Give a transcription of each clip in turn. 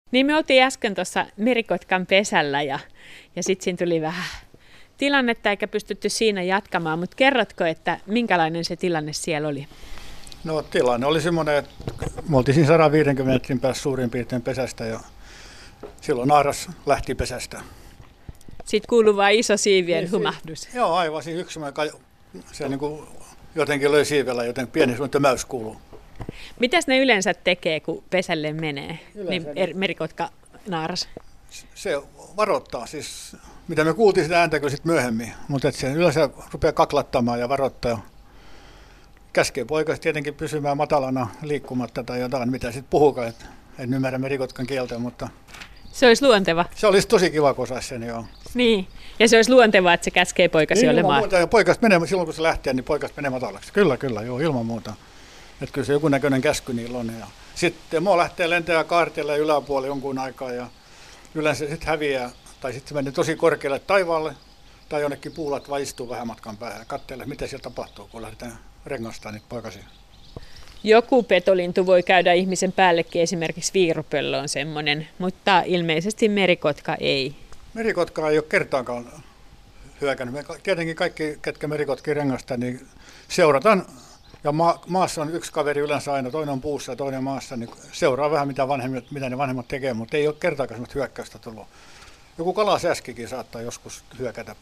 Niin me oltiin äsken tuossa merikotkan pesällä ja sitten siinä tuli vähän tilannetta eikä pystytty siinä jatkamaan, mutta kerrotko, että minkälainen se tilanne siellä oli? No tilanne oli semmoinen, että me oltiin siinä 150 metrin päässä suurin piirtein pesästä ja silloin naaras lähti pesästä. Sitten kuului vain iso siivien humahdus. Joo, aivan siinä yksi se niin kuin jotenkin löi siivellä, joten pieni semmoinen tömäys kuuluu. Mitäs ne yleensä tekee, kun pesälle menee, merikotka naaras? Se varoittaa, siis mitä me kuultiin sitä ääntä kyllä sitten myöhemmin, mutta se yleensä rupeaa kaklattamaan ja varoittaa. Käskee poikasi tietenkin pysymään matalana liikkumatta tai jotain, mitä sitten puhukaan, en ymmärrä merikotkan kieltä, mutta se olisi luonteva. Se olisi tosi kiva, kun osaisi sen, joo. Niin, ja se olisi luontevaa, että se käskee poikasi olemaan. Ja poikasta menee, silloin kun se lähtee, niin poikasta menee matalaksi. Kyllä, joo, ilman muuta. Että kyllä se joku näköinen käsky niillä on. Ja sitten emo lähtee lentämään kaartille yläpuolelle jonkun aikaa ja yleensä sitten häviää, tai sitten se menee tosi korkealle taivaalle tai jonnekin puulat vai istuu vähän matkan päähän ja katselee, mitä siellä tapahtuu, kun lähdetään rengastaa niitä poikasia. Joku petolintu voi käydä ihmisen päällekin, esimerkiksi viirupöllö on semmoinen, mutta ilmeisesti merikotka ei. Merikotka ei ole kertaakaan hyökännyt. Me tietenkin kaikki, ketkä merikotkia rengastaa, niin seurataan. Ja maassa on yksi kaveri yleensä aina, toinen on puussa ja toinen maassa, niin seuraa vähän mitä ne vanhemmat tekee, mutta ei ole kertaakaan sellaista hyökkäystä tullut. Joku kalasäskikin saattaa joskus hyökätä.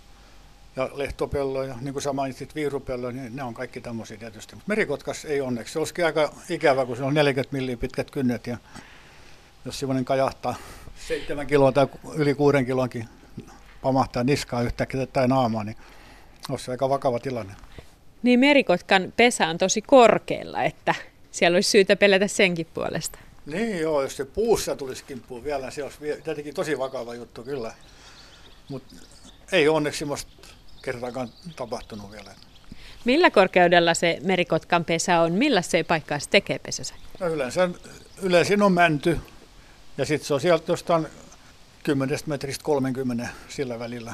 Ja lehtopello ja niin kuin sä mainitsit viirupello, niin ne on kaikki tämmöisiä tietysti. Mutta merikotkas ei onneksi. Se olisikin aika ikävä, kun se on 40 milliä pitkät kynnet ja jos semmoinen kajahtaa 7 kiloa tai yli 6 kilonkin pamahtaa niskaa yhtäkkiä tai naamaa, niin olisi se aika vakava tilanne. Niin merikotkan pesä on tosi korkealla, että siellä olisi syytä pelätä senkin puolesta. Niin joo, jos se puussa tulisi kimppuun vielä, se olisi tietenkin tosi vakava juttu kyllä. Mutta ei onneksi semmoista kertaakaan tapahtunut vielä. Millä korkeudella se merikotkan pesä on? Millä se paikkaa se tekee pesänsä? No yleensä on mänty ja sitten se on sieltä jostain 10 metristä 30 sillä välillä.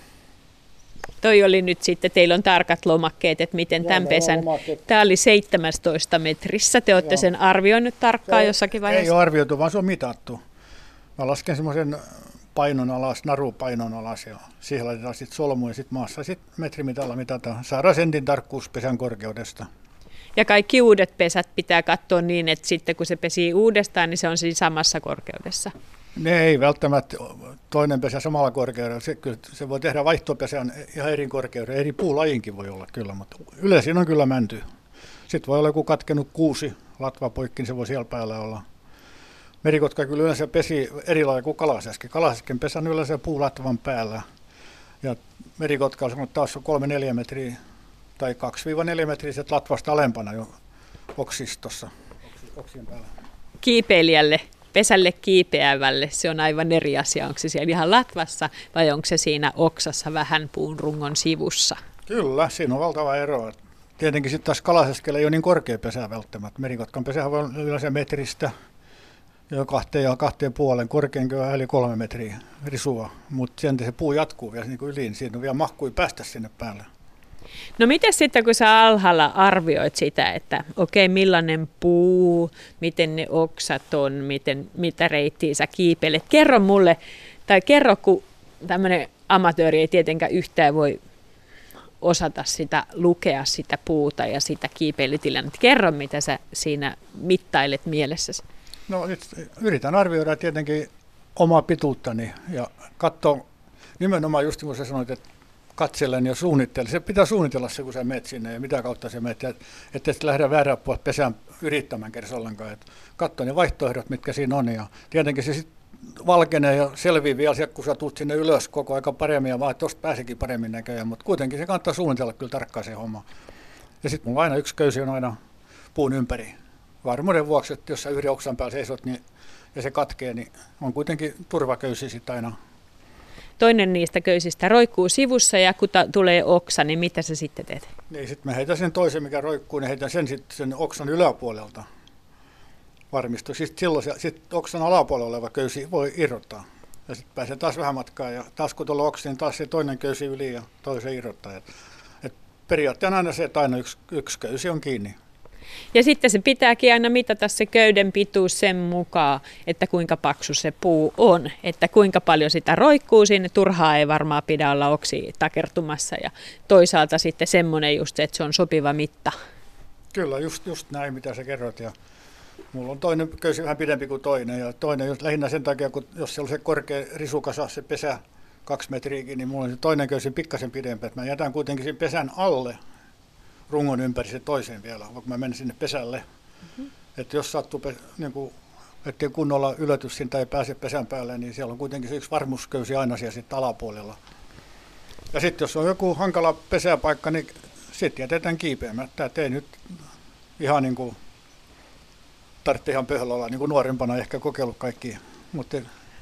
Toi oli nyt sitten, teillä on tarkat lomakkeet, että miten tämän pesän, tämä oli 17 metrissä, te olette sen arvioinut tarkkaan jossakin vaiheessa? Ei ole arvioitu, vaan se on mitattu. Mä lasken semmoisen painon alas, narupainon alas ja siihen laitetaan sitten solmu ja sitten maassa sitten metrimitalla mitataan. Saadaan sentin tarkkuus pesän korkeudesta. Ja kaikki uudet pesät pitää katsoa niin, että sitten kun se pesii uudestaan, niin se on siinä samassa korkeudessa. Ne ei välttämättä toinen pesä samalla korkeudella. Se voi tehdä vaihtopesän ihan eri korkeudella. Eri puulajinkin voi olla kyllä, mutta yleisin on kyllä mänty. Sitten voi olla joku katkenut kuusi latva poikki, niin se voi siellä päällä olla. Merikotka kyllä yleensä pesi eri lailla kuin kalasäski. Kalasäsken pesä on yleensä puulatvan päällä. Ja merikotka on taas 3-4 metriä tai 2-4 metriä latvasta alempana jo oksistossa, oksien päällä. Kiipeilijälle, pesälle kiipeävälle, se on aivan eri asia. Onko se siellä ihan latvassa vai onko se siinä oksassa vähän puun rungon sivussa? Kyllä, siinä on valtava ero. Tietenkin sitten taas kalasäskellä ei ole niin korkea pesä välttämättä. Merikotkan pesä voi olla yleensä metristä ja 2,5, korkein kyllä yli 3 metriä risua, mutta sen se puu jatkuu vielä niin yli, niin siitä on vielä mahkui päästä sinne päälle. No miten sitten, kun sä alhaalla arvioit sitä, että okei, millainen puu, miten ne oksat on, mitä reittiä sä kiipeilet. Kerro mulle, tai kerro, kun tämmöinen amatööri ei tietenkään yhtään voi osata sitä, lukea sitä puuta ja sitä kiipeilytilannetta. Kerro, mitä sä siinä mittailet mielessäsi. No nyt yritän arvioida tietenkin omaa pituuttani ja katsoa nimenomaan just kun sä sanoit, että katsellen ja suunnittelen. Se pitää suunnitella se, kun sä menet sinne ja mitä kautta sä menet, että et lähde väärään puolella pesään yrittämään kersallankaan. Katso ne vaihtoehdot, mitkä siinä on ja tietenkin se sitten valkenee ja selvii vielä sieltä, kun sä tulet sinne ylös koko aika paremmin ja vaan, että tuosta pääsekin paremmin näköjään, mutta kuitenkin se kannattaa suunnitella kyllä tarkkaan se homma. Ja sitten mulla aina yksi köysi on aina puun ympäri. Varmuuden vuoksi, että jos sä yhden oksan päällä seisot niin, ja se katkee, niin on kuitenkin turvaköysi sitten aina. Toinen niistä köysistä roikkuu sivussa ja kun tulee oksa, niin mitä sä sitten teet? Niin, sitten mä heitän sen toisen, mikä roikkuu, niin heitän sen oksan yläpuolelta. Varmistuu. Silloin oksan alapuolella oleva köysi voi irrottaa. Ja sitten pääsee taas vähän matkaa ja taas kun tulee oksa, niin taas se toinen köysi yli ja toisen irrottaa. Et periaatteessa aina se, että aina yksi köysi on kiinni. Ja sitten se pitääkin aina mitata se köyden pituus sen mukaan, että kuinka paksu se puu on, että kuinka paljon sitä roikkuu sinne. Turhaa ei varmaan pidä olla oksi takertumassa ja toisaalta sitten semmoinen just, että se on sopiva mitta. Kyllä, just näin, mitä sä kerrot. Ja mulla on toinen köysi vähän pidempi kuin toinen. Ja toinen just lähinnä sen takia, kun jos siellä on se korkea risukasa, se pesä 2 metriäkin, niin mulla on se toinen köysi pikkasen pidempi. Että mä jätän kuitenkin sen pesän alle rungon ympäri se toisen vielä, vaikka mä menen sinne pesälle. Mm-hmm. Että jos sattuu, niin kuin, ettei kunnolla ylötys siinä tai pääse pesän päälle, niin siellä on kuitenkin se yksi varmuusköysi aina siellä sitten alapuolella. Ja sitten jos on joku hankala pesäpaikka, niin sitten jätetään kiipeämättä. Et ei nyt ihan niin kuin tarvitse ihan pöhöllä olla niin kuin nuorempana ehkä kokeillut kaikkia, mutta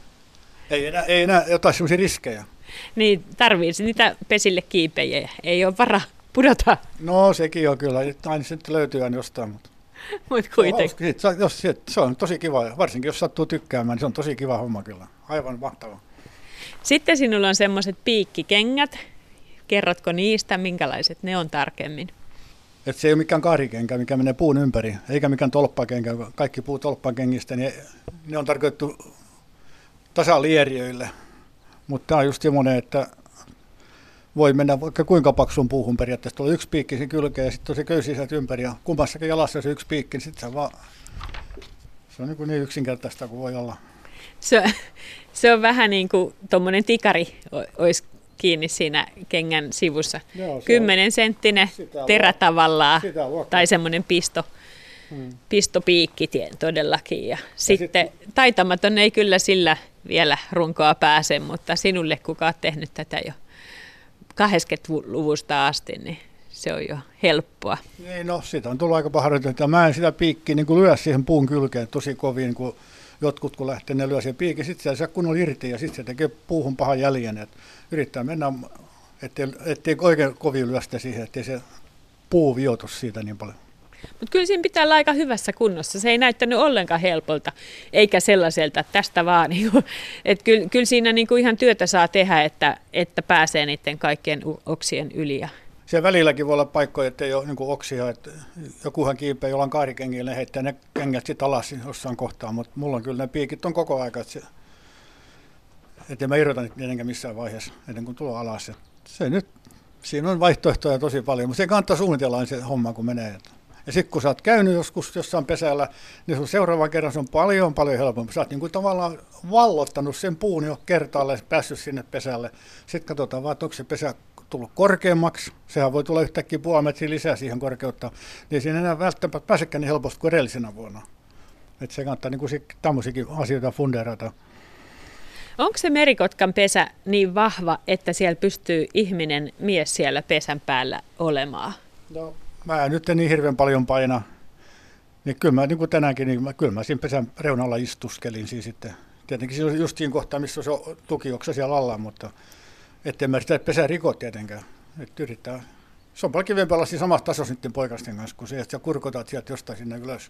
ei enää jotain sellaisia riskejä. Niin, tarvitsisi niitä pesille kiipejä, ei ole varaa pudota. No sekin on kyllä, aina se löytyy aina jostain. Mutta kuitenkin. Se on tosi kiva, varsinkin jos sattuu tykkäämään, niin se on tosi kiva homma kyllä, aivan mahtava. Sitten sinulla on semmoiset piikkikengät, kerrotko niistä, minkälaiset ne on tarkemmin? Et se ei ole mikään kaarikenkä, mikä menee puun ympäri, eikä mikään tolppakenkä. Kaikki puut tolppakengistä, niin ne on tarkoitettu tasalieriöille. Mutta tämä on just semmoinen, että voi mennä vaikka kuinka paksuun puuhun periaatteessa. Tuolla yksi piikki siinä kylkeen ja sitten on se köysi sieltä ympäri. Ja kummassakin jalassa se yksi piikki, niin sitten se on niin yksinkertaista kuin voi olla. Se on vähän niin kuin tuommoinen tikari olisi kiinni siinä kengän sivussa. Joo, 10-senttinen terä tavallaan, tai semmoinen pistopiikki todellakin. Ja sitten taitamaton ei kyllä sillä vielä runkoa pääse, mutta sinulle, kuka olet tehnyt tätä jo 80-luvusta asti, niin se on jo helppoa. Niin, no siitä on tullut aika paharjoitettu. Mä en sitä piikkiä niin lyö siihen puun kylkeen tosi kovin, kun jotkut kun lähtee, ne lyö siihen piikin, sitten se saa kunnolla irti ja sitten se tekee puuhun pahan jäljen. Et yrittää mennä, ettei oikein kovin lyö sitä siihen, ettei se puu viotu siitä niin paljon. Mutta kyllä siinä pitää olla aika hyvässä kunnossa. Se ei näyttänyt ollenkaan helpolta, eikä sellaiselta, että tästä vaan. Että kyllä siinä niinku ihan työtä saa tehdä, että pääsee niiden kaikkien oksien yli. Siellä välilläkin voi olla paikkoja, ettei ole niinku oksia. Että jokuhan kiipeä jollain kaarikengillä ja heittää ne kengät sitten alas jossain kohtaa. Mutta mulla on kyllä ne piikit on koko aika, että mä irrotan niitä enkä missään vaiheessa ennen kuin tulo alas. Siinä on vaihtoehtoja tosi paljon, mutta se kannattaa suunnitella se homma, kun menee. Ja sitten kun sä oot käynyt joskus jossain pesällä, niin sun seuraavan kerran se on paljon helpompi. Sä oot niin kuin tavallaan vallottanut sen puun jo kertaalle ja päässyt sinne pesälle. Sitten katsotaan vaan, että onko se pesä tullut korkeammaksi. Sehän voi tulla yhtäkkiä puoli metriä lisää siihen korkeutta. Niin siinä enää välttämättä pääsekään niin helposti kuin edellisenä vuonna. Että se kannattaa niin tämmöisiäkin asioita fundeerata. Onko se merikotkan pesä niin vahva, että siellä pystyy mies siellä pesän päällä olemaan? No. Mä nyt en niin hirveän paljon paina, niin kyllä mä niin kuin tänäänkin, niin kyllä mä siinä pesän reunalla istuskelin siis sitten. Tietenkin se on just siinä kohtaa, missä se on tukioksa siellä alla, mutta ettei mä sitä pesää riko tietenkään. Että yrittää. Se on paljon kivempi olla siinä samassa tasossa niiden poikasten kanssa, kun se, että sä kurkotat sieltä jostain sinne ylös.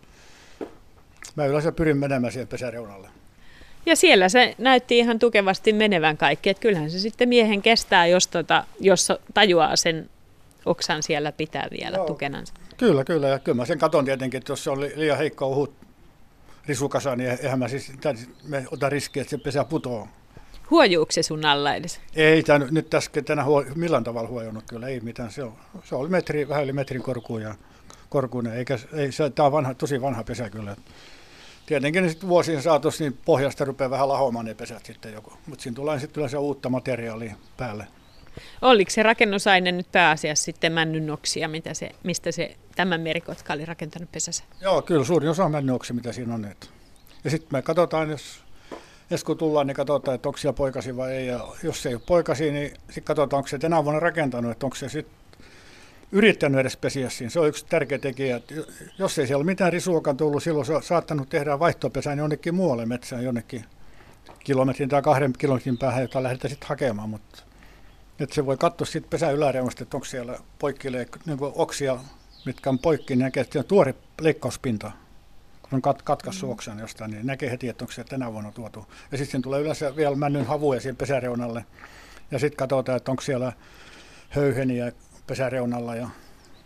Mä yleensä pyrin menemään siihen pesäreunalle. Ja siellä se näytti ihan tukevasti menevän kaikki, että kyllähän se sitten miehen kestää, jos tajuaa sen oksan siellä pitää vielä tukenansa. Kyllä. Ja kyllä mä sen katon tietenkin, että jos se on liian heikko ohut risukasa, niin eihän mä siis ota riskiä, että se pesä putoaa. Huojuuko se sun alla edes? Ei, nyt tässä tänään millään tavalla huojunut kyllä, ei mitään. Se oli vähän yli metrin korkuinen, tämä on tosi vanha pesä kyllä. Tietenkin sitten vuosien saatossa niin pohjasta rupeaa vähän lahoamaan ne pesät sitten joku, mutta siinä tulee sitten yleensä uutta materiaalia päälle. Oliko se rakennusaine nyt pääasiassa sitten männynoksia, mistä se tämän merikotka oli rakentanut pesänsä? Joo, kyllä suurin osa on männynoksia, mitä siinä on. Ja sitten me katsotaan, jos kun tullaan, niin katsotaan, että onko siellä poikasi vai ei. Ja jos se ei ole poikasi, niin sitten katsotaan, onko se tänä vuonna rakentanut, että onko se sitten yrittänyt edes pesiä siinä. Se on yksi tärkeä tekijä. Että jos ei siellä ole mitään risuakaan tullut, silloin se on saattanut tehdä vaihtopesään jonnekin muualle metsään, jonnekin kilometrin tai 2 kilometrin päähän, jota lähdetään sitten hakemaan. Mutta että se voi katsoa sitten pesän yläreunasta, että onko siellä poikkilee niin oksia, mitkä on poikki, niin näkee, että on tuori leikkauspinta. Kun on katkaissut oksan jostain, niin näkee heti, että onko se tänä vuonna tuotu. Ja sitten tulee yleensä vielä männyn havuja siihen pesäreunalle. Ja sitten katsotaan, että onko siellä höyheniä pesäreunalla ja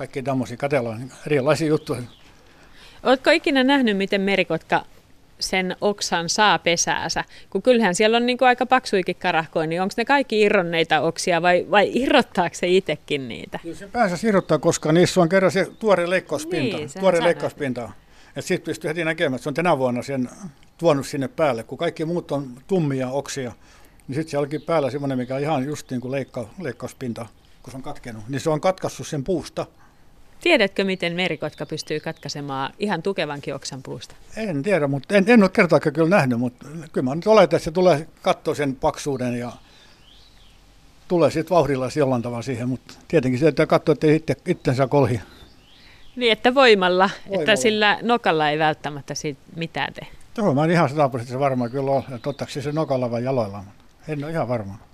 kaikki tämmöisiä, katsellaan erilaisia juttuja. Oletko ikinä nähnyt, miten merikotka sen oksan saa pesäänsä? Kun kyllähän siellä on niin kuin aika paksuikin karahkoja, niin onko ne kaikki irronneita oksia vai irrottaako se itsekin niitä? Kyllä se päänsä irrottaa, koska niissä on kerran se tuore leikkauspinta. Niin, tuore leikkauspinta. Että sitten pystyy heti näkemään, että se on tänä vuonna sen tuonut sinne päälle. Kun kaikki muut on tummia oksia, niin sitten siellä onkin päällä semmoinen, mikä on ihan just niin kuin leikkauspinta, kun se on katkenut. Niin se on katkaissut sen puusta. Tiedätkö, miten merikotka pystyy katkaisemaan ihan tukevankin oksan puusta? En tiedä, mutta en ole kertaakaan kyllä nähnyt, mutta kyllä mä nyt oletan, että se tulee katsoa sen paksuuden ja tulee sitten vauhdilla jollain tavalla siihen, mutta tietenkin se, että katsoo, että ei itsensä kolhi. Niin, että voimalla, että sillä nokalla ei välttämättä siitä mitään tee. Joo, mä en ihan 100% varma kyllä ole, että ottaako se nokalla vai jaloilla, mutta en ole ihan varma.